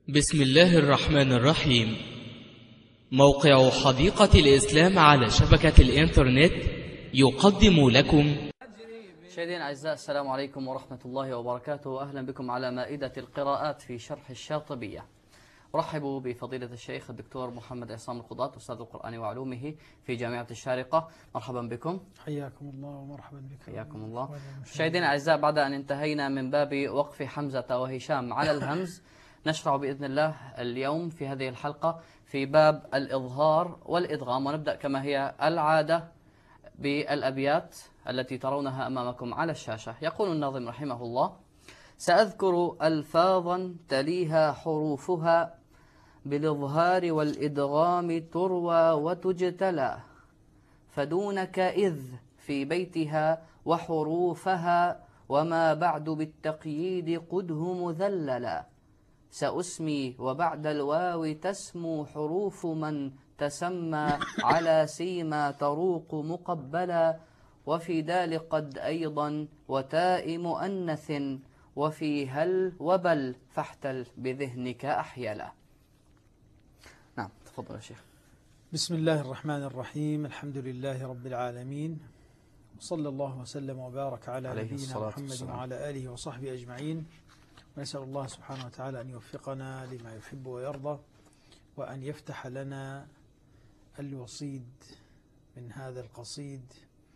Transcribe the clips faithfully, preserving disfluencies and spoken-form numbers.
بسم الله الرحمن الرحيم. موقع حديقة الإسلام على شبكة الإنترنت يقدم لكم. مشاهدينا الأعزاء، السلام عليكم ورحمة الله وبركاته. أهلا بكم على مائدة القراءات في شرح الشاطبية. رحبوا بفضيلة الشيخ الدكتور محمد عصام القضاة، أستاذ القرآن وعلومه في جامعة الشارقة. مرحبا بكم. حياكم الله ومرحبا بكم. حياكم الله. مشاهدينا الأعزاء، بعد أن انتهينا من باب وقف حمزة وهشام على الهمز، نشرع بإذن الله اليوم في هذه الحلقة في باب الإظهار والإدغام، ونبدأ كما هي العادة بالأبيات التي ترونها أمامكم على الشاشة. يقول الناظم رحمه الله: سأذكر ألفاظا تليها حروفها بالإظهار والإدغام تروى وتجتلى، فدونك إذ في بيتها وحروفها وما بعد بالتقييد قده مذللا، سأسمي وبعد الواو تسمو حروف من تسمى على سيما تروق مقبلا، وفي دال قد أيضا وتاء مؤنث وفي هل وبل فاحتل بذهنك أحيلا. نعم، تفضل يا شيخ. بسم الله الرحمن الرحيم. الحمد لله رب العالمين، وصلى الله وسلم وبارك على نبينا محمد وعلى آله وصحبه أجمعين، ونسأل الله سبحانه وتعالى أن يوفقنا لما يحب ويرضى، وأن يفتح لنا الوصيد من هذا القصيد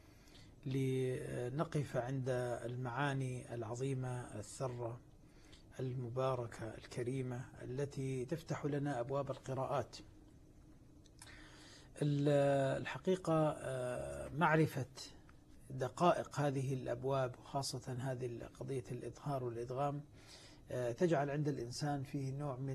لنقف عند المعاني العظيمة الثرة المباركة الكريمة التي تفتح لنا أبواب القراءات. الحقيقة معرفة دقائق هذه الأبواب، وخاصة هذه قضية الإظهار والإدغام، تجعل عند الإنسان فيه نوع من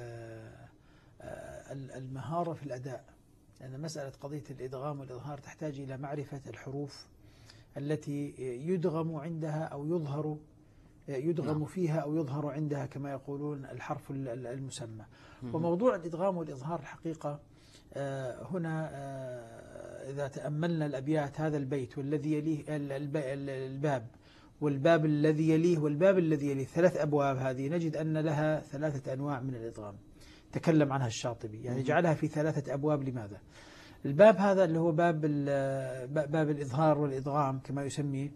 المهارة في الأداء، لأن مسألة قضية الإدغام والإظهار تحتاج إلى معرفة الحروف التي يدغم عندها أو يظهر يدغم فيها أو يظهر عندها، كما يقولون الحرف المسمى. وموضوع الإدغام والإظهار الحقيقة هنا إذا تأملنا الأبيات، هذا البيت والذي يليه الباب والباب الذي يليه والباب الذي يليه، ثلاث أبواب هذه نجد أن لها ثلاثة أنواع من الإدغام تكلم عنها الشاطبي، يعني جعلها في ثلاثة أبواب. لماذا؟ الباب هذا اللي هو باب باب الإظهار والإدغام كما يسميه،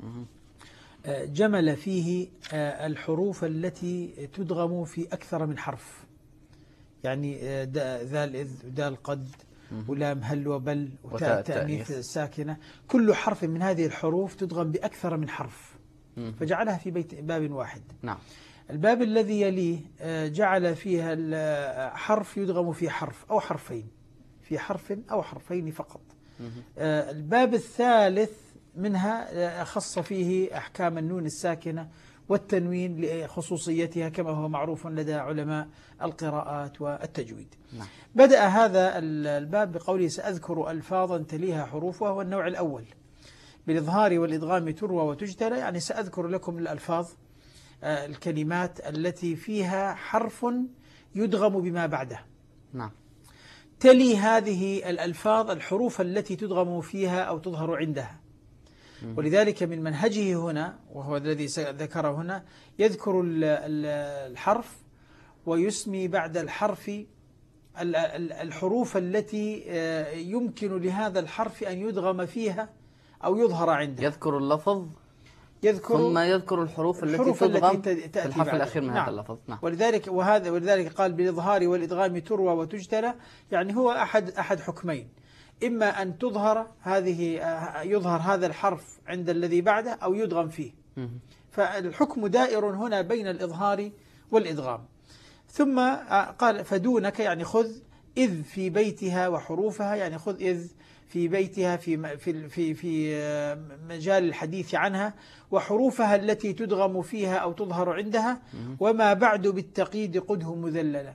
جمل فيه الحروف التي تدغم في أكثر من حرف، يعني ذال إذ ودال قد ولام هل وبل وتاء التأنيث الساكنة، كل حرف من هذه الحروف تدغم بأكثر من حرف، فجعلها في بيت باب واحد. نعم. الباب الذي يليه جعل فيها حرف يدغم في حرف أو حرفين، في حرف أو حرفين فقط. الباب الثالث منها خص فيه أحكام النون الساكنة والتنوين لخصوصيتها كما هو معروف لدى علماء القراءات والتجويد. نعم. بدأ هذا الباب بقوله: سأذكر ألفاظا تليها حروفها، والنوع الأول بالإظهار والإدغام تروى وتجتلى، يعني سأذكر لكم الألفاظ الكلمات التي فيها حرف يدغم بما بعده. نعم. تلي هذه الألفاظ الحروف التي تدغم فيها أو تظهر عندها، ولذلك من منهجه هنا، وهو الذي ذكره هنا، يذكر الحرف ويسمي بعد الحرف الحروف التي يمكن لهذا الحرف أن يدغم فيها أو يظهر عندها. يذكر اللفظ يذكر ثم يذكر الحروف التي الحروف تدغم التي في الحرف الأخير من نعم. هذا اللفظ. نعم. ولذلك وهذا ولذلك قال بالإظهار والإدغام تروى وتجتلى، يعني هو أحد أحد حكمين: إما أن تظهر هذه يظهر هذا الحرف عند الذي بعده أو يدغم فيه. فالحكم دائر هنا بين الإظهار والإدغام. ثم قال: فدونك، يعني خذ إذ في بيتها وحروفها، يعني خذ إذ في بيتها في في في في مجال الحديث عنها، وحروفها التي تدغم فيها أو تظهر عندها، وما بعد بالتقييد قده مذللا.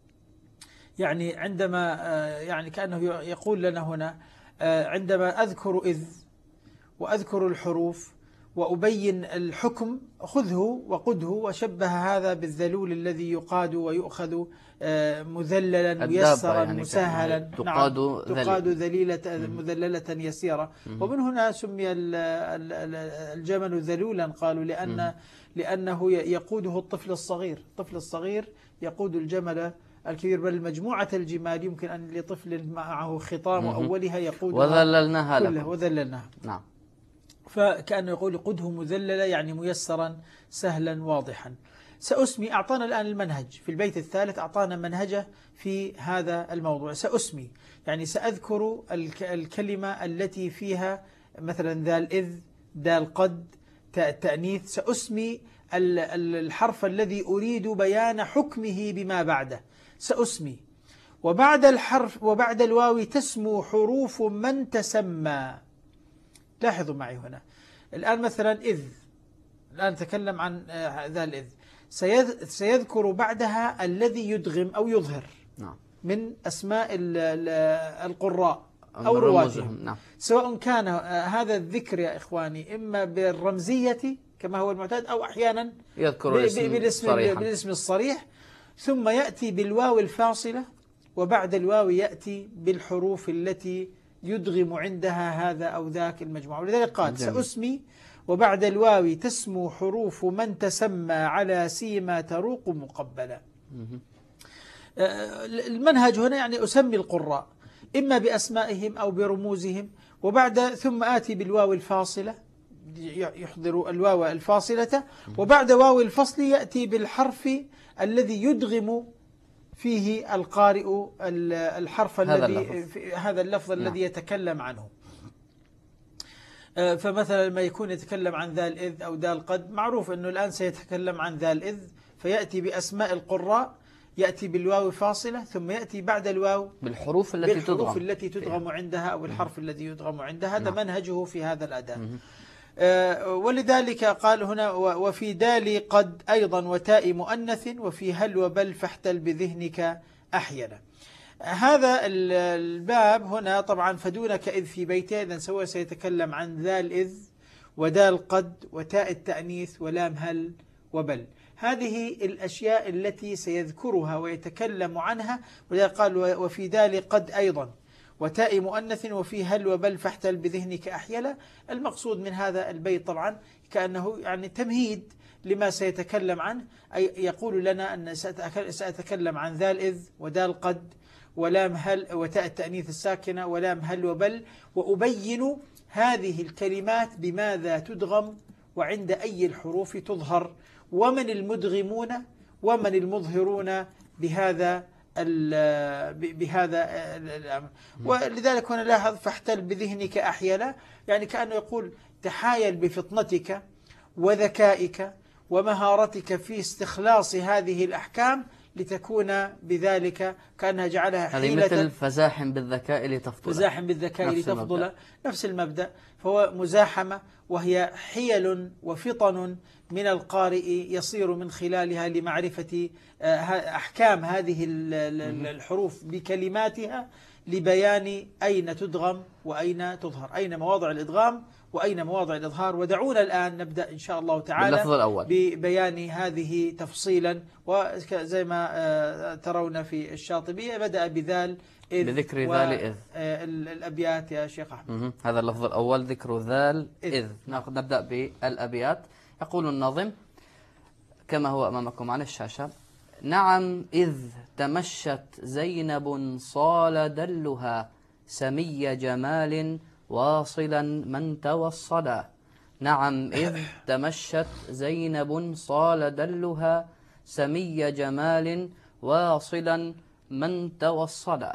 يعني عندما يعني كأنه يقول لنا هنا: عندما أذكر إذ وأذكر الحروف وأبين الحكم خذه وقده، وشبه هذا بالذلول الذي يقاد ويؤخذ مذللا ميسرا يعني مسهلا، تقاد, نعم تقاد ذليلة مذللة يسيرة. ومن هنا سمي الجمل ذلولا، قالوا لأن لأنه يقوده الطفل الصغير. الطفل الصغير يقود الجمل الكبير، بل مجموعة الجمال يمكن أن لطفل معه خطام أولها يقودها وذللناها كلها وذللناها. نعم. فكأنه يقول قده مذللة يعني ميسرا سهلا واضحا. سأسمي، أعطانا الآن المنهج في البيت الثالث، أعطانا منهجه في هذا الموضوع. سأسمي يعني سأذكر الكلمة التي فيها مثلا ذا الإذ، دال قد، تاء التأنيث. سأسمي الحرف الذي أريد بيان حكمه بما بعده، سأسمي. وبعد الحرف وبعد الواو تسمو حروف من تسمى. لاحظوا معي هنا الآن مثلا إذ، الآن نتكلم عن ذا الإذ، سيذكر بعدها الذي يدغم أو يظهر من أسماء القراء أو رواتهم، نعم. سواء كان هذا الذكر يا إخواني إما بالرمزية كما هو المعتاد، أو أحيانا يذكر بالاسم, بالاسم الصريح، ثم يأتي بالواو الفاصلة، وبعد الواو يأتي بالحروف التي يدغم عندها هذا أو ذاك المجموعة. ولذلك قال جميل. سأسمي وبعد الواو تسمو حروف من تسمى على سيما تروق مقبلا. المنهج هنا يعني أسمي القراء إما بأسمائهم أو برموزهم، وبعد ثم آتي بالواو الفاصلة، يحضر الواو الفاصلة، وبعد واو الفصل يأتي بالحرف الذي يدغم فيه القارئ الحرف هذا الذي اللفظ. هذا اللفظ نعم. الذي يتكلم عنه. فمثلا لما يكون يتكلم عن ذا الإذ أو ذا القد، معروف أنه الآن سيتكلم عن ذا الإذ، فيأتي بأسماء القراء، يأتي بالواو فاصلة، ثم يأتي بعد الواو بالحروف التي بالحروف تدغم التي تدغم عندها أو الحرف الذي يدغم عندها. هذا نعم. منهجه في هذا الأداء. آه ولذلك قال هنا وفي دال قد أيضا وتاء مؤنث، وفي هل وبل فاحتل بذهنك أحينا. هذا الباب هنا طبعا فدونك إذ في بيته، إذن سوى سيتكلم عن ذا الإذ ودال قد وتاء التأنيث ولام هل وبل. هذه الأشياء التي سيذكرها ويتكلم عنها. ولذلك قال وفي دال قد أيضا وتاء مؤنث وفي هل وبل فاحتل بذهنك أحيلا. المقصود من هذا البيت طبعا كأنه يعني تمهيد لما سيتكلم عنه، أي يقول لنا أن سأتكلم عن ذا الإذ ودال قد ولام هل وتاء التأنيث الساكنة ولام هل وبل، وأبين هذه الكلمات بماذا تدغم وعند أي الحروف تظهر، ومن المدغمون ومن المظهرون بهذا بهذا الأمر. ولذلك هنا لاحظ فاحتل بذهنك أحيلا، يعني كأنه يقول تحايل بفطنتك وذكائك ومهارتك في استخلاص هذه الأحكام لتكون بذلك كأنها جعلها حيلة. هذه مثل فزاحم بالذكاء لتفضل، فزاحم بالذكاء لتفضل، نفس المبدأ. فهو مزاحمة، وهي حيل وفطن من القارئ يصير من خلالها لمعرفة أحكام هذه الحروف بكلماتها، لبيان أين تدغم وأين تظهر، أين مواضع الإدغام وأين مواضع الإظهار. ودعونا الآن نبدأ إن شاء الله تعالى ببيان هذه تفصيلا. وزي ما ترون في الشاطبية بدأ بذال إذ، بذكر ذال إذ. الأبيات يا شيخ أحمد. هذا اللفظ الأول ذكر ذال إذ, إذ. نبدأ بالأبيات. يقول الناظم كما هو أمامكم على الشاشة: نعم إذ تمشت زينب صال دلها سمي جمال واصلا من توصلا. نعم إذ تمشت زينب صال دلها سمي جمال واصلا من توصلا.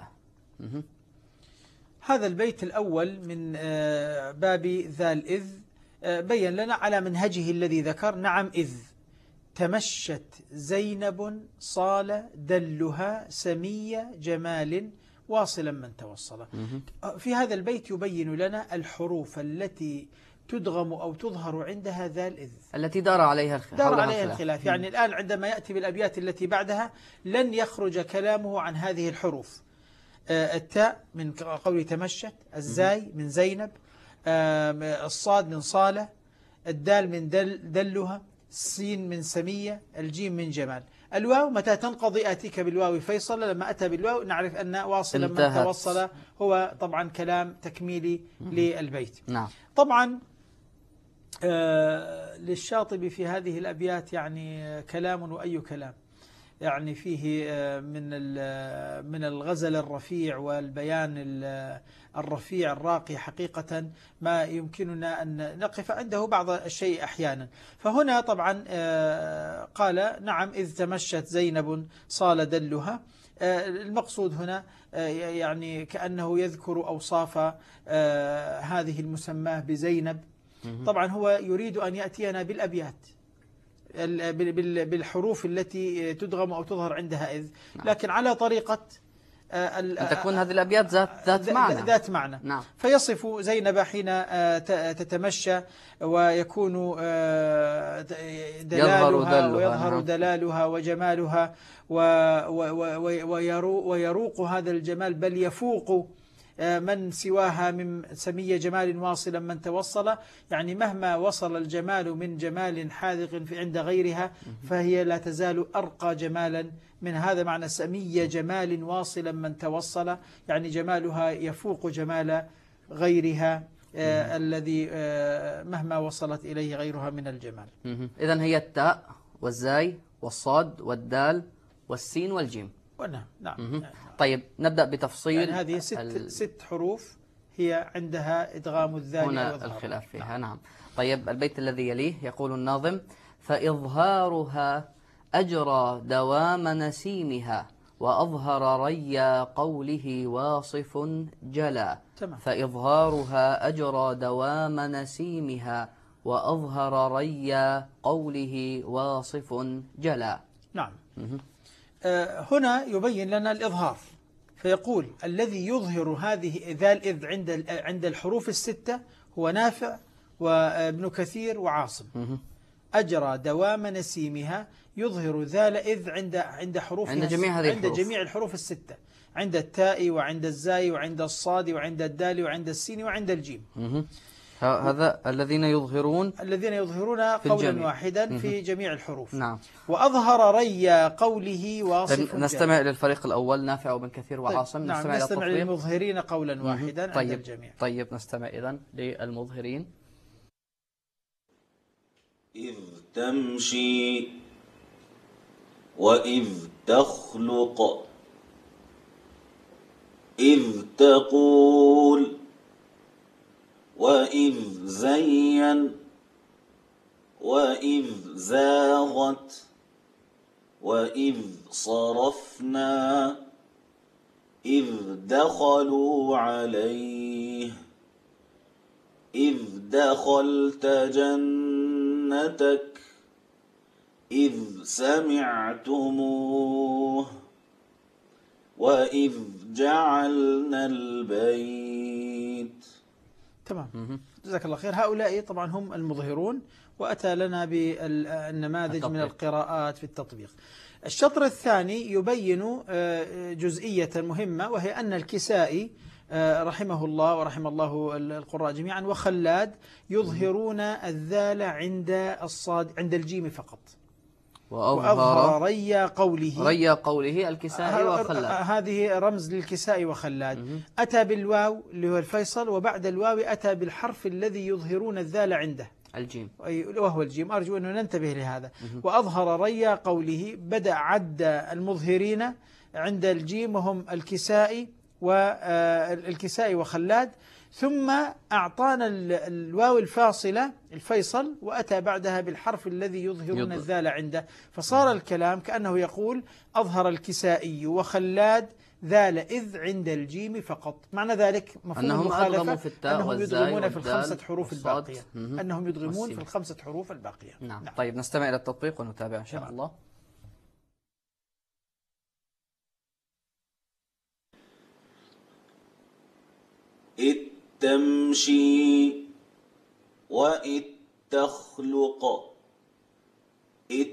هذا البيت الأول من باب ذا الإذ بين لنا على منهجه الذي ذكر. نعم إذ تمشت زينب صال دلها سمي جمال واصلا من توصل. في هذا البيت يبين لنا الحروف التي تدغم أو تظهر عندها ذا الإذ، التي دار عليها الخلاف, دار عليها الخلاف. يعني الآن عندما يأتي بالأبيات التي بعدها لن يخرج كلامه عن هذه الحروف. التاء من قول تمشت، الزاي من زينب، الصاد من صالة، الدال من دل دلها، السين من سمية، الجيم من جمال. الواو متى تنقضي آتيك بالواو فيصل، لما أتى بالواو نعرف أن واصلا من توصل هو طبعا كلام تكميلي للبيت. نعم. طبعا آه للشاطبي في هذه الأبيات يعني كلام وأي كلام، يعني فيه من من الغزل الرفيع والبيان الرفيع الراقي حقيقة ما يمكننا أن نقف عنده بعض الشيء أحيانا. فهنا طبعا قال نعم إذ تمشت زينب صال دلها، المقصود هنا يعني كأنه يذكر أوصاف هذه المسماة بزينب. طبعا هو يريد أن يأتينا بالأبيات بالحروف التي تدغم أو تظهر عندها إذ، لكن على طريقة أن تكون هذه الأبيات ذات ذات معنى ذات معنى. نعم. فيصف زينب حين تتمشى ويكون دلالها ويظهر دلالها وجمالها ويروق هذا الجمال، بل يفوق من سواها من سمي جمال واصلا من توصل، يعني مهما وصل الجمال من جمال حاذق في عند غيرها فهي لا تزال أرقى جمالا من هذا معنى سمي جمال واصلا من توصل، يعني جمالها يفوق جمال غيرها آه الذي آه مهما وصلت إليه غيرها من الجمال. إذن هي التاء والزاي والصاد والدال والسين والجيم. نعم. نعم. طيب نبدأ بتفصيل. يعني هذه ست, ال... ست حروف هي عندها إدغام الذال هنا الخلاف فيها. نعم. نعم. طيب البيت الذي يليه يقول الناظم: فإظهارها أجرى دوام نسيمها وأظهر ريا قوله واصف جلا. تمام. فإظهارها أجرى دوام نسيمها وأظهر ريا قوله واصف جلا. نعم. هنا يبين لنا الإظهار، فيقول الذي يظهر هذه ذا الإذ عند عند الحروف الستة هو نافع وابن كثير وعاصم. أجرى دوام نسيمها يظهر ذا الإذ عند عند حروف عند جميع هذه عند جميع الحروف الستة، عند التاء وعند الزاي وعند الصاد وعند الدال وعند السين وعند الجيم. هذا الذين يظهرون الذين يظهرون قولا واحدا في جميع الحروف. نعم. وأظهر ريا قوله واصف. نستمع للفريق الأول نافع وابن كثير وعاصم. طيب. نستمع, نعم. نستمع للمظهرين قولا واحدا. طيب. عند الجميع. طيب نستمع إذن للمظهرين. إذ تمشي وإذ تخلق إذ تقول وإذ زين وإذ زاغت وإذ صرفنا إذ دخلوا عليه إذ دخلت جنتك إذ سمعتموه وإذ جعلنا البيت. تمام. جزاك الله خير. هؤلاء طبعا هم المظهرون، وأتى لنا بالنماذج التطبيق. من القراءات في التطبيق. الشطر الثاني يبين جزئية مهمة، وهي أن الكسائي رحمه الله ورحم الله القراء جميعا وخلاد يظهرون الذال عند الصاد عند الجيم فقط، وأظهر ريا قوله ريا قوله الكسائي وخلاد. هذه رمز للكسائي وخلاد. أتى بالواو اللي هو الفيصل، وبعد الواو أتى بالحرف الذي يظهرون الذال عنده الجيم، وهو الجيم. أرجو أن ننتبه لهذا. وأظهر ريا قوله، بدأ عد المظهرين عند الجيم وهم الكسائي والكسائي وخلاد، ثم أعطانا الواو الفاصلة الفيصل، وأتى بعدها بالحرف الذي يظهرون الذال عنده، فصار الكلام كأنه يقول أظهر الكسائي وخلاد ذال إذ عند الجيم فقط. معنى ذلك مفهوم المخالفة في أنهم يدغمون في الخمسة حروف الباقية أنهم يدغمون في الخمسة حروف الباقية. نعم. نعم. طيب نستمع إلى التطبيق ونتابع إن شاء نعم. الله. إذ تمشي وإذ تخلق إذ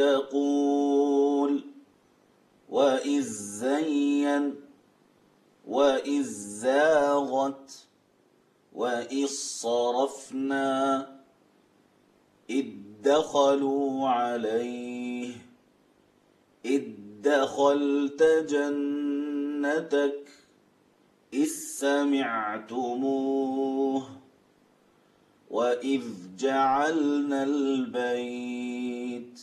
تقول وإذ زين وإذ زاغت وإذ صرفنا إذ دخلوا عليه إذ دخلت جنتك إذ سمعتموه وإذ جعلنا البيت.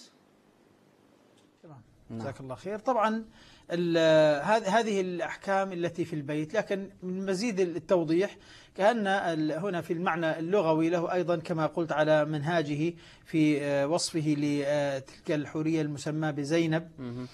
جزاك الله خير. طبعا هذه الأحكام التي في البيت، لكن من مزيد التوضيح كأن هنا في المعنى اللغوي له أيضا كما قلت على منهاجه في وصفه لتلك الحورية المسمى بزينب،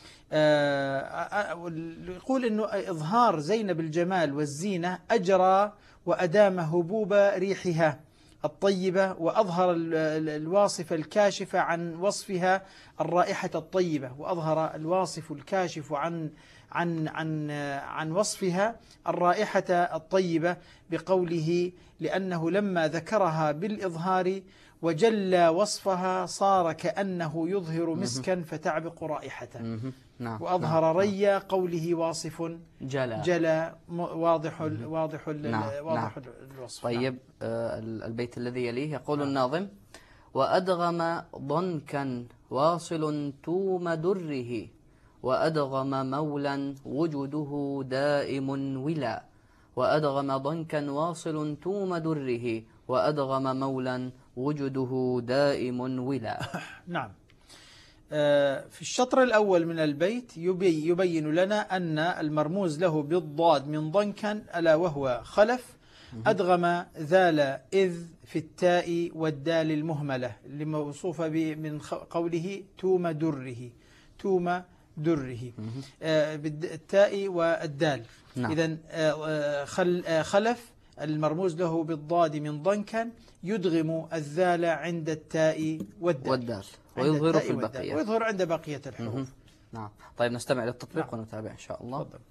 يقول أنه إظهار زينب الجمال والزينة أجرى وأدام هبوب ريحها الطيبة، وأظهر الواصف الكاشف عن وصفها الرائحة الطيبة، وأظهر الواصف الكاشف عن عن عن عن وصفها الرائحة الطيبة بقوله لأنه لما ذكرها بالإظهار وجلى وصفها صار كأنه يظهر مسكا فتعبق رائحته. نعم. وأظهر نعم. ري قوله واصف جلا جلا واضح واضح نعم. واضح نعم. الوصف. طيب. نعم. آه البيت الذي يليه يقول نعم. الناظم: وأدغم ضنكا واصل توم دره وأدغم مولا وجده دائم ولا. وأدغم ضنكا واصل توم دره وأدغم مولا وجده دائم ولا. نعم. في الشطر الأول من البيت يبين لنا أن المرموز له بالضاد من ضنكا ألا وهو خلف أدغم ذال إذ في التاء والدال المهملة اللي موصوفة من قوله توم دره توم دره بالتاء والدال. نعم. إذن خلف المرموز له بالضاد من ضنكا يدغم الذال عند التاء والدال, والدال. ويظهر في البقية البقية ويظهر عند بقية الحروف. نعم. طيب نستمع للتطبيق نعم. ونتابع إن شاء الله. تفضل.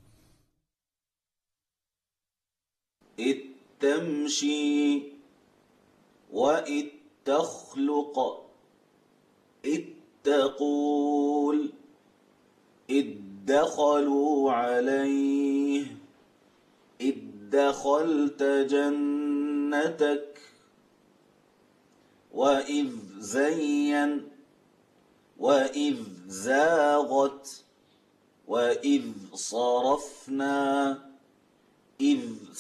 إذ تمشي وإذ تخلق إذ تقول إذ دخلوا عليه إذ دخلت جنتك وإذ زين وإذ زاغت وإذ صرفنا إذ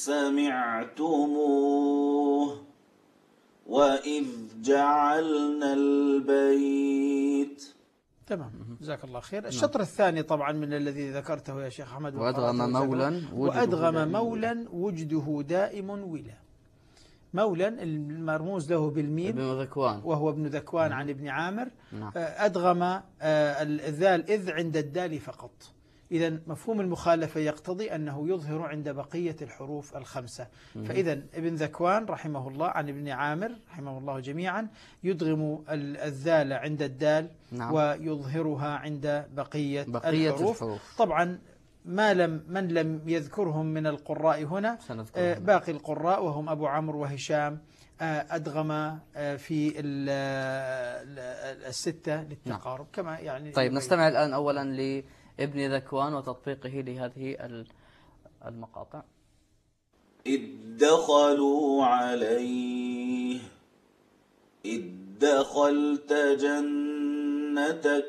سمعتموه وإذ جعلنا البيت. تمام. جزاك الله خير. الشطر الثاني طبعا من الذي ذكرته يا شيخ أحمد: وأدغم مولا وأدغم مولا وجده دائم ولا. مولا المرموز له بالميم ابن ذكوان وهو ابن ذكوان عن ابن عامر. نعم. أدغم الذال إذ عند الدال فقط. إذا مفهوم المخالفة يقتضي أنه يظهر عند بقية الحروف الخمسة. فإذا ابن ذكوان رحمه الله عن ابن عامر رحمه الله جميعا يدغم الذال عند الدال. نعم. ويظهرها عند بقية, بقية الحروف. الحروف. طبعا ما لم من لم يذكرهم من القراء هنا آه باقي القراء وهم أبو عمرو وهشام آه أدغم آه في الستة للتقارب. نعم. كما يعني. طيب نستمع الآن أولا لابن ذكوان وتطبيقه لهذه المقاطع. إذ دخلوا عليه إذ دخلت جنتك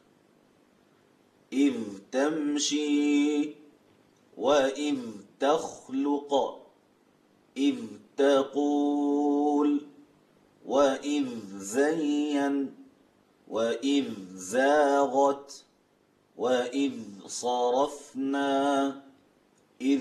إذ تمشي وإذ تخلق إذ تقول وإذ زين وإذ زاغت وإذ صرفنا إذ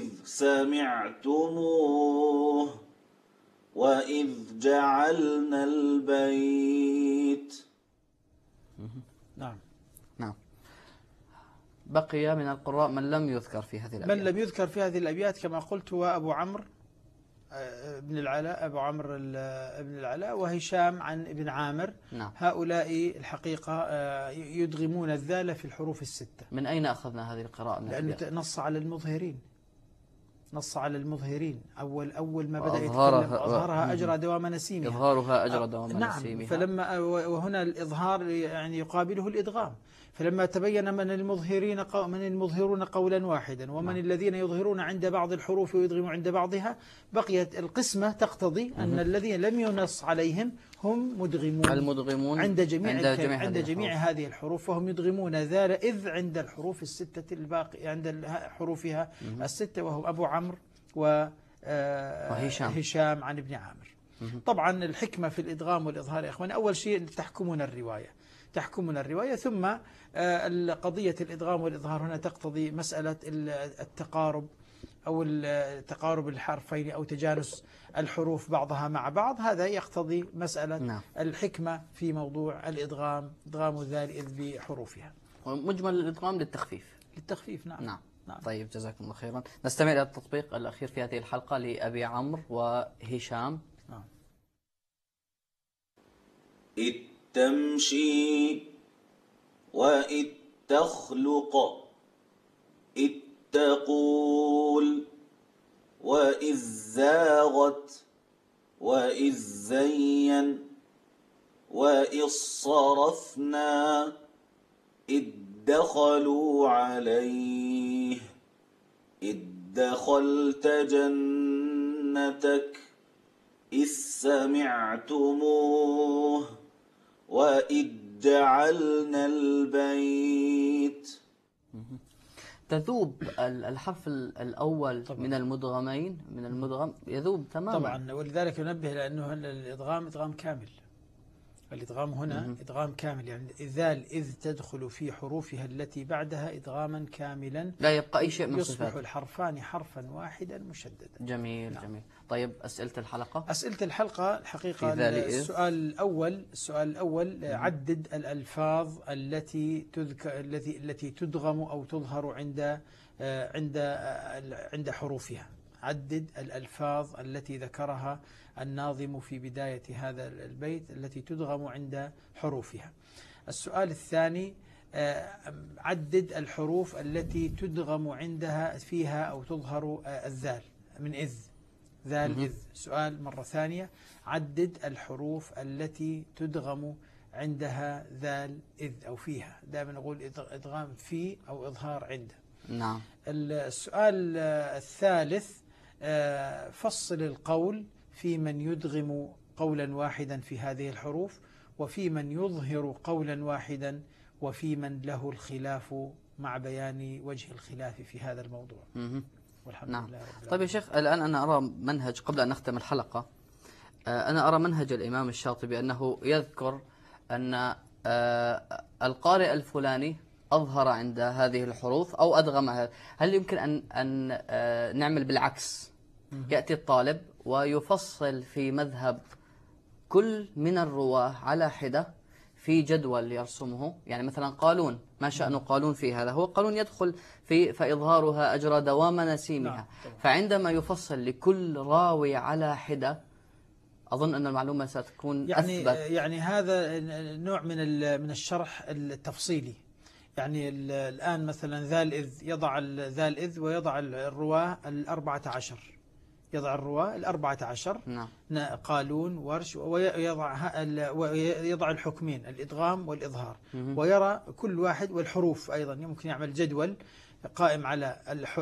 سمعتموه وإذ جعلنا البيت. نعم. نعم. بقي من القراء من لم يذكر في هذه الأبيات. من لم يذكر في هذه الأبيات كما قلت هو أبو عمرو ابن العلاء أبو عمرو ابن العلاء وهشام عن ابن عامر. نعم. هؤلاء الحقيقة يدغمون الذال في الحروف الستة. من أين أخذنا هذه القراءة؟ لأنه نص على المظهرين نص على المظهرين أول أول ما بدأ يتكلم أظهرها أجرى دوام نسيمها. إظهارها أجرى دوام نعم. نسيمها. فلما وهنا الإظهار يعني يقابله الإدغام. فلما تبين من المظهرين من المظهرون قولا واحدا ومن نعم. الذين يظهرون عند بعض الحروف ويدغموا عند بعضها بقيت القسمة تقتضي أن الذين لم ينص عليهم هم مدغمون المدغمون عند جميع عند عند جميع, عند هذه, جميع الحروف. هذه الحروف، فهم يدغمون ذال إذ عند الحروف الستة الباقي، عند حروفها الستة، وهم أبو عمرو و وهشام. هشام عن ابن عامر. طبعا الحكمة في الإدغام والإظهار يا إخواني، أول شيء تحكمون الرواية تحكمون الرواية ثم قضية الإدغام والإظهار هنا تقتضي مسألة التقارب أو تقارب الحرفين أو تجانس الحروف بعضها مع بعض، هذا يقتضي مسألة نعم. الحكمة في موضوع الإدغام، إدغام الذال إذ بحروفها. مجمل الإدغام للتخفيف. للتخفيف نعم. نعم. نعم. طيب جزاكم الله خيرا. نستمع إلى التطبيق الأخير في هذه الحلقة لأبي عمرو وهشام. نعم. إذ تمشي وإذ تخلق إذ تقول وإذ زاغت وإذ زين وإذ صرفنا إذ دخلوا عليه إذ دخلت جنتك إذ سمعتموه وإذ جعلنا البيت. تذوب الحرف الأول طبعا. من المدغمين من المدغم يذوب تماما طبعا، ولذلك ننبه لأنه الإدغام إدغام كامل. الإدغام هنا مم. إدغام كامل، يعني الذال إذ تدخل في حروفها التي بعدها إدغاما كاملا، لا يبقى أي شيء من يصبح صفاته. الحرفان حرفا واحدا مشددا. جميل. نعم. جميل. طيب أسئلة الحلقة أسئلة الحلقة الحقيقة السؤال الأول السؤال الأول مم. عدد الألفاظ التي تذكر التي التي تدغم أو تظهر عند عند عند حروفها. عدد الألفاظ التي ذكرها الناظم في بداية هذا البيت التي تدغم عند حروفها. السؤال الثاني عدد الحروف التي تدغم عندها فيها أو تظهر الذال من إذ ذال إذ. سؤال مرة ثانية، عدد الحروف التي تدغم عندها ذال إذ أو فيها، دائما نقول إدغام في أو إظهار عنده. نعم. السؤال الثالث فصل القول في من يدغم قولا واحدا في هذه الحروف، وفي من يظهر قولا واحدا، وفي من له الخلاف مع بيان وجه الخلاف في هذا الموضوع. والحمد نعم. لله رب. طيب يا شيخ، الآن أنا أرى منهج قبل أن نختم الحلقة، أنا أرى منهج الإمام الشاطبي أنه يذكر أن القارئ الفلاني أظهر عند هذه الحروف أو أدغمها. هل يمكن أن أن نعمل بالعكس؟ يأتي الطالب ويفصل في مذهب كل من الرواة على حدة في جدول يرسمه، يعني مثلا قالون، ما شأن قالون في هذا؟ هو قالون يدخل في فإظهارها أجرى دوام نسيمها. فعندما يفصل لكل راوي على حدة أظن أن المعلومة ستكون يعني أثبت. يعني هذا نوع من من الشرح التفصيلي. يعني الآن مثلا ذال إذ يضع ذال إذ ويضع الرواة الأربعة عشر، يضع الرواة الأربعة عشر. نعم. قالون ورش، ويضع ويضع الحكمين الإدغام والإظهار، ويرى كل واحد والحروف أيضا. يمكن يعمل جدول قائم على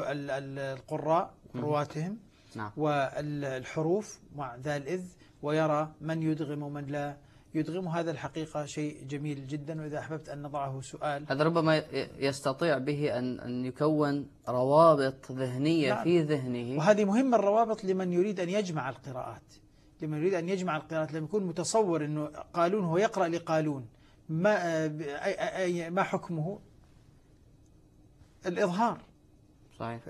القراء رواتهم نعم. والحروف مع ذال إذ، ويرى من يدغم ومن لا يدغم. هذا الحقيقة شيء جميل جدا، وإذا أحببت أن نضعه سؤال، هذا ربما يستطيع به أن أن يكون روابط ذهنية نعم. في ذهنه. وهذه مهمة الروابط لمن يريد أن يجمع القراءات، لمن يريد أن يجمع القراءات، لما يكون متصور أنه قالون هو يقرأ لقالون، ما ما حكمه؟ الإظهار. صحيح.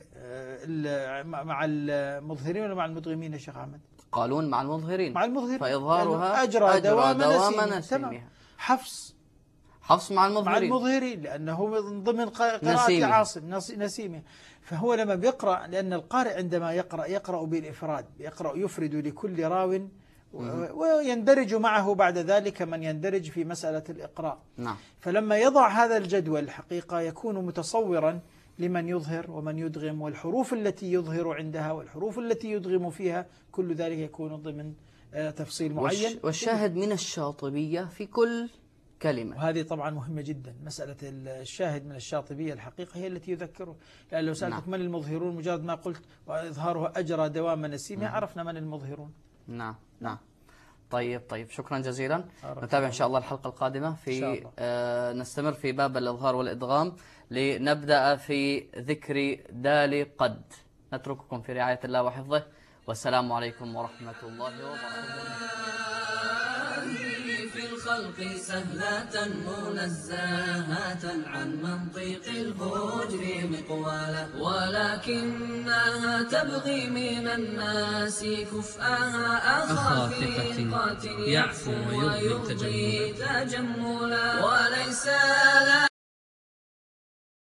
مع المظهرين ولا مع المدغمين يا شيخ أحمد؟ قالون مع المظهرين. مع المظهرين. فإظهارها أجرى, أجرى دوام, دوام نسيمها. حفص حفص مع المظهرين. مع المظهرين لأنه من ضمن قراءة عاصم نسيمه. فهو لما بيقرأ، لأن القارئ عندما يقرأ يقرأ بالإفراد، يقرأ يفرد لكل راو، ويندرج معه بعد ذلك من يندرج في مسألة الإقراء. نعم. فلما يضع هذا الجدول الحقيقة يكون متصورا لمن يظهر ومن يدغم، والحروف التي يظهر عندها والحروف التي يدغم فيها، كل ذلك يكون ضمن تفصيل معين. والشاهد من الشاطبية في كل كلمة، وهذه طبعا مهمة جدا. مسألة الشاهد من الشاطبية الحقيقة هي التي يذكره، لأن لو سألتك نعم. من المظهرون، مجرد ما قلت وإظهارها أجرى دوام نسيمها، عرفنا من المظهرون. نعم نعم. طيب طيب شكرا جزيلا. نتابع إن شاء الله الحلقة القادمة في آه نستمر في باب الإظهار والإدغام، لنبدأ في ذكر دال قد. نترككم في رعاية الله وحفظه، والسلام عليكم ورحمة الله وبركاته. في الخلق سهلة منزهة عن منطق الفجر مقوالا، ولكنها تبغي من الناس كفءها أخا ثقة يعفو ويرضي تجملا، وليس لا